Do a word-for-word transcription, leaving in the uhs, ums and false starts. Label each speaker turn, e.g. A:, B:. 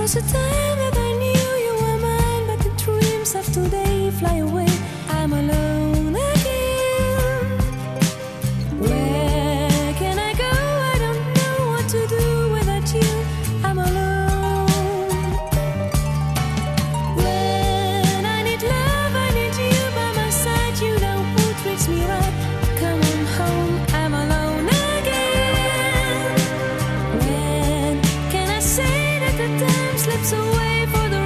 A: was a time that I knew you were mine, but the dreams of today fly away. I'm alone again. Where can I go? I don't know what to do without you. I'm alone. When I need love, I need you by my side. You know who treats me right. Come on home, I'm alone again. When can I say that the time slips away for the